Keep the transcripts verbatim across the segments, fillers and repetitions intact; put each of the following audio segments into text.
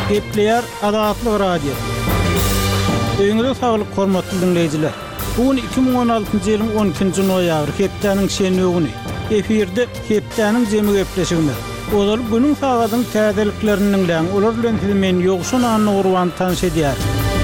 Gepleyer Adatlyk radio. Öňüňizde saglyk hormatly dinleýijiler. Bugün iki bin on altynjy ýylyň on ikinji noýabry hepdeniň şenli güni. Efirde hepdeniň jemy gepleşigimiz. Olar günüň sagatyň täzeliklerini bilen olar bilen men ýogşun anny urwan tanış edýär.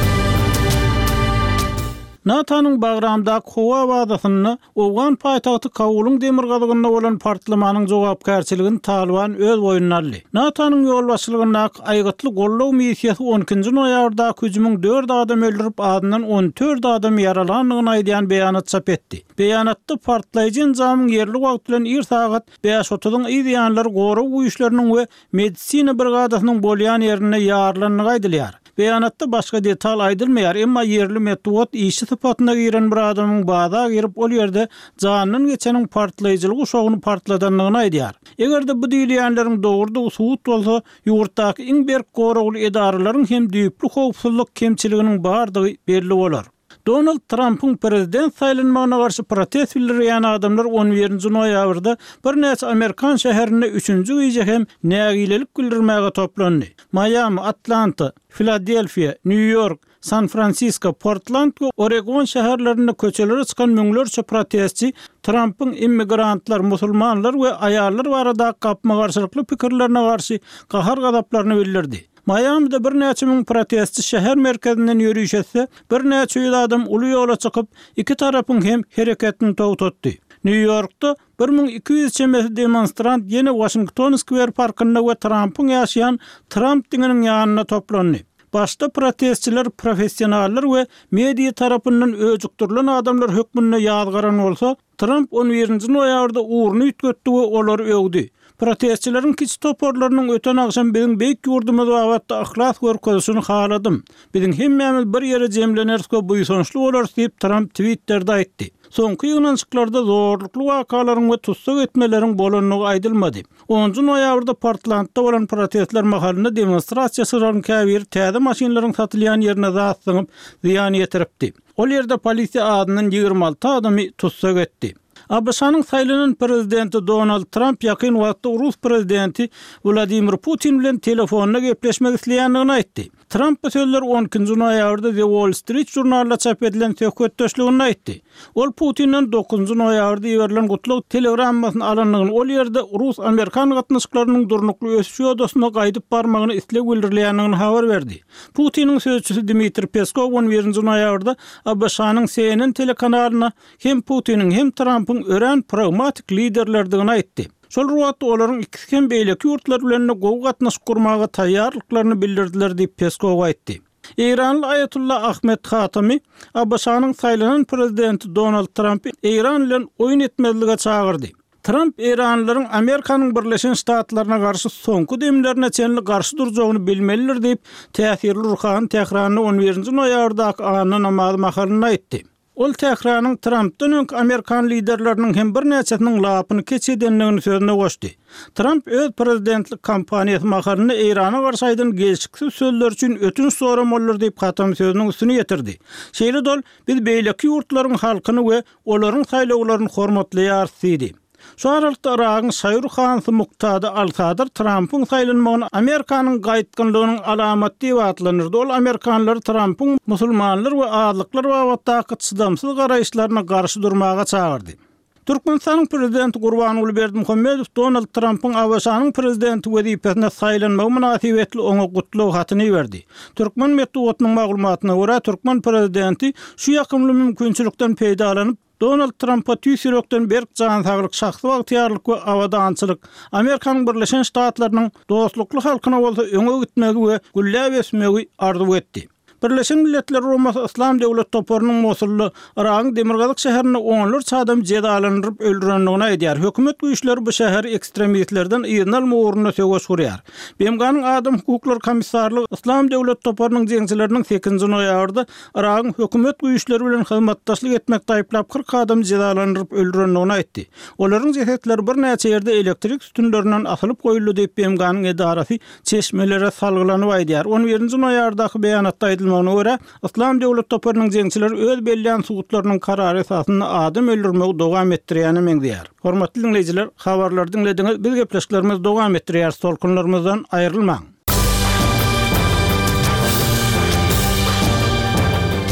NATO'nun bagramda Kowa wadasyny Owgan paýtagty Kabulyň demir gazygyna bolan partlamanyň jogapkärçiligini Taliban öz boýnuna aldy. NATO'nun ýol başçylygyna aýgatly gollaw missiýasy on ikinji noýabrda hüjümüň dört adam öldürip adyndan on dört adam yaralandygyny aýdýan beýanat çap etdi. Beýanatda partlaýjy jamyň ýerli wagt bilen bir sagat beş otuzyň ýa-da goraw güýçleriniň we medisina brigadasynyň bolýan ýerine ýarlanýany aýdylýar. Beýanatda başga detal aýdylmaýar, emma ýerli metod işi sypatyna giren bir adamyň bada girip ol ýerde janyny geçeniň partlaýjylyk uşagyny partladanlygyny aýdýar. Egerde bu diýilýänleriň dogrudygy subut bolsa, ýurtdaky iň berk gorawly edaralaryň hem düýpli howpsuzlyk kemçiliginiň bardygy belli bolar. Donald Trump'ın prezident saylanmagyna garşy protest bildirýän adamlar on birinji noýabrda bir näçe Amerikan şäherine üçünji güýje hem nägilelik bildirmäge toplandy. Miami, Atlanta, Philadelphia, New York, San Francisco, Portland we Oregon şäherlerinde köçelere çykan müňlerçe protestçi Trump'ın immigrantlar, musulmanlar we aýallar barada gapma garşylykly pikirlerine garşy gahar gadaplaryny bildirdi. Miami'de bir näçe müň protestçi şäher merkezinden ýürüýüş etse, bir näçe ýüz adam uly ýola çykyp iki tarapyň hem hereketini togtatdy. New York'ta bir min iki ýüz çemesi demonstrant ýene Washington Square parkynda we Trump'ın ýaşaýan Trump diňiniň ýanyna toplandy. Başta protestçiler professionallar we media tarapyndan öjüktirilen adamlar hökmüne ýazgaran bolsa, Trump on birinji noýabrda uğruny ütgetdi we olary öwdi. Protestçilerin kiç toporlarynyň öten akşam biziň beýik ýurdumyz wagtda ahlas görkezişini haladym. Biziň hemmämiz bir ýere jemlenerskä buýsançly bolar diýip Trump Twitter'da aýtdy. Soňky ýygnaşyklarda zorlukly wakalaryň we tutsak etmeleriň bolanyny aýdylmady. onunji noýabrda Portlandda bolan protestler mahalynda demonstrasiýa syraryň käbir täze maşinlaryň satylýan ýerine zat syňyp ziýan ýetiripdi. Ol ýerde polisiýa adynyň ýigirme alty adamy tutsak etdi. A B S-nyň saýlanan prezidenti Donald Trump ýakyn wagtda Rus prezidenti Vladimir Putin bilen telefonna gepleşmek isleýändigini aýtdy. Trump bu sözler on ikinji noýabrda The Wall Street jurnalynda çap edilen söhbetdeşligini aýtdy. Ol Putin'den dokuzunji noýabrda ýeberilen gutlaw telegrammasyny alanlygyny, ol ýerde Rus-Amerikan gatnaşyklarynyň durnukly ösüş ýodasyna gaýdyp barmagyny isleg bildirilýändigini habar berdi. Putin'in sözçüsü Dmitry Peskov on birinji noýabrda A B S-nyň C N N telekanalyna hem Putin'in hem Trump'ın ören pragmatik liderlerdigini aýtdy. Şol wagtda olaryň ikisi hem beýleki ýurtlar bilen gowy gatnaşyk gurmaga taýýarlyklaryny bildirdiler diýip Peskov aýtdy. İranly Ayatullah Ahmet Hatami A B S-nyň saýlanan prezidenti Donald Trump İran bilen oýun etmezlige çagyrdy. Trump İranlylaryň Amerikanyň Birleşen Ştatlaryna garşy soňky demlerine çenli garşy durjagyny bilmeliler diýip täsirli Ruhan Tehranyň on birinji noýabrdaky anyny namaz mahalyna aýtdy. Ol Tehranyň Trump'dan öňki Amerikan liderleriniň hem bir näçesiniň lapyny keçidenligini sözüne goşdy. Trump öz prezidentlik kampaniýasy mahalyna Irana garşy aýdan gelişiksiz sözler üçin ötünç soramallar diýip hatam sözüniň üstüne ýetirdi. Şeýle dol biz beýleki ýurtlaryň halkyny we olaryň saýlawlaryny hormatlaýar diýdi. Şu aralykda Iraqyň Şaýr Hansy Muqtada Al-Sadr Trump'ın saýlanmagyny Amerikanyň gaýtgynlygynyň alamaty diýip atlanyrdy. Ol Amerikanlar Trump'ın musulmanlar we azlyklar wagtdaky çydamsyz garaýşlaryna garşy durmaga çagyrdy. Türkmenistanyň prezidenti Gurbanuly Berdimuhammedow Donald Trump'ın A B S-nyň prezidenti wezipesine saýlanmagy münasibetli oňa gutlaw hatyny berdi. Türkmen medeniýetiniň maglumatyna görä Türkmen prezidenti şu ýakymly mümkinçilikden peýdalanyp Donald Trump'a tüýsürekden berk jan saglyk şahsy bagtyarlyk we awadançylyk Amerikanyň Birleşen Ştatlarynyň dostlukly halkyna bolsa öňe gitmegi we gülläp esmegi arzu etdi. Birleşen Milletler Romasy İslam Döwlet toporunyň Mosully Iragyň Demirgazyk şäherine onlarça adam jedalandyryp öldürenligini aýdýar. Hökümet güýçleri bu şäher ekstremistlerden ýygnal mowruny söwüş gurýar. B M G'nyň Adam hukuklar komissarlygy İslam Döwlet toporunyň jeňçileriniň sekinji noýabrda Iragyň hökümet güýçleri bilen hyzmatdaşlyk etmekde aýplap kırk adam jedalandyryp öldürenligini aýtdy. Olaryň jesetleri bir näçe ýerde elektrik sütunlarinden asylyp goýuldy diýip B M G'nyň edarasy çeşmelere salgylanyp aýdýar. on birinji noýabrdaky beýanatda aýdylmagyna görä, İslam Döwlet toporunyň jeňçileri öz belliýän sugutlarynyň karary esasynda adam öldürmegi dowam etdirýäni meňdýär. Hormatly dinleýijiler, habarlary dinlediňiz. Biz gepleşiklerimiz dowam etdirýär. Tolkunlarymyzdan aýrylmaň.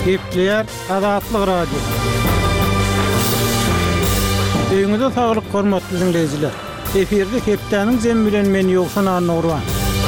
Gepleyer Azatlyk radio. Öňüňizde saglyk hormatly dinleyijiler. Eferde hepdeniň jem bilen men ýoksan Nurwan.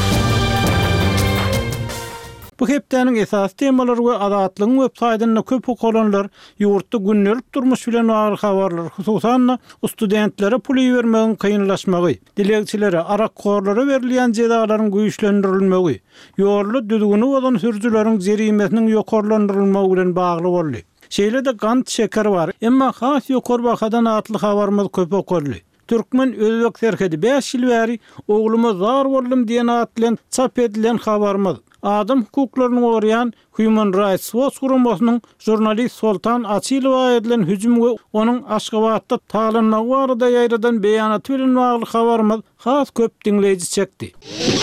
Bu hepdeniň esas temalary we Azatlygyň websaýtyna köp okulanlar ýurtda günnelik durmuş bilen bagly habarlar, hususan studentlere pul bermegiň kynlaşmagy, dilegçilere, arakkorlara berilýän jezalaryň güýçlendirilmegi, ýolly düzgüni bolan sürjüleriň jerimetiniň ýokarlandyrylmagy bilen bagly boldy. Şeýle de gant şeker bar, emma has ýokar bakadan atly habarymyz köp okurly. Türkmen özbek serhedi beş ýyl bäri oglumy zar boldum diýen at bilen çap edilen habarymyz. Adam hukuklaryny goraýan Human Rights Watch guramasynyň jurnalist Soltan Açylowa edilen hüjüm we onuň Aşgabatda talanmagy barada ýaýradan beýanaty bilen bagly habarymyz has köp dinleýiji çekdi.